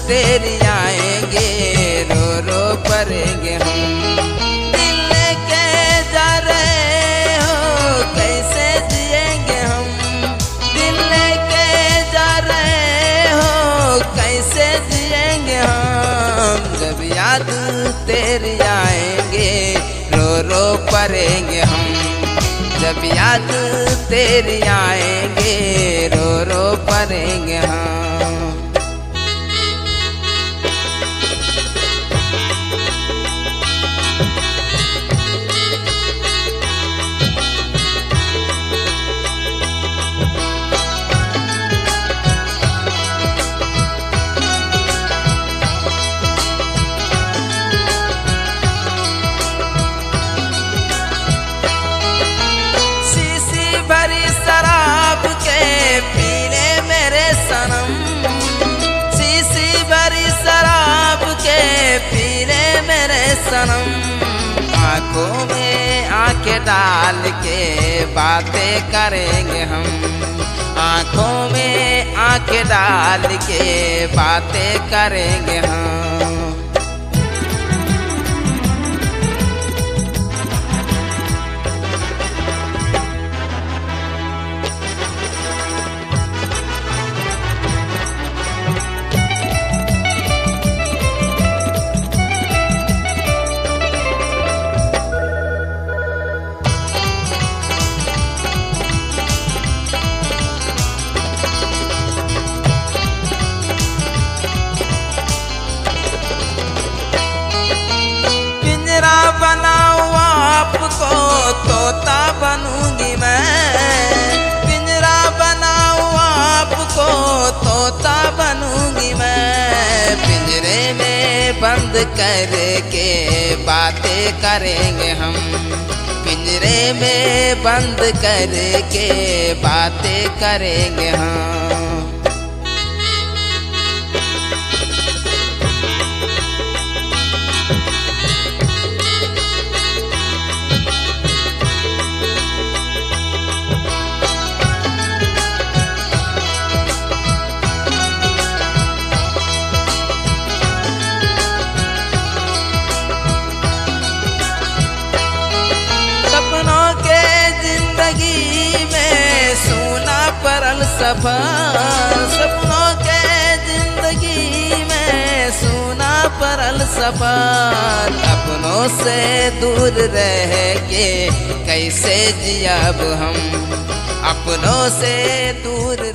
तेरी आएंगे, रो रो पड़ेंगे हम। दिल लेके जा रहे हो कैसे जिएंगे हम, दिल लेके जा रहे हो कैसे जिएंगे हम। जब याद तेरी आएंगे, रो रो पड़ेंगे हम। जब याद तेरी आएंगे, रो रो पड़ेंगे हम। सनम आँखों में आँखें डाल के बातें करेंगे हम, आँखों में आँखें डाल के बातें करेंगे हम। बनाओ आपको तोता बनूंगी मैं, पिंजरा बनाओ आपको तोता बनूंगी मैं। पिंजरे में बंद करके बातें करेंगे हम, पिंजरे में बंद करके बातें करेंगे हम। परल सफर सपनों के जिंदगी में सुना परल सफर। अपनों से दूर रह के कैसे जियब हम, अपनों से दूर